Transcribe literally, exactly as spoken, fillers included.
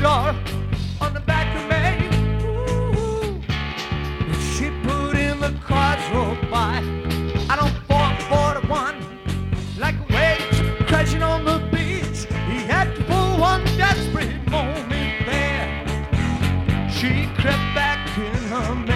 star on the back of me. Ooh, she put in the cards roll by. I don't fall for the one like waves crashing on the beach. He had to pull one desperate moment there. She crept back in her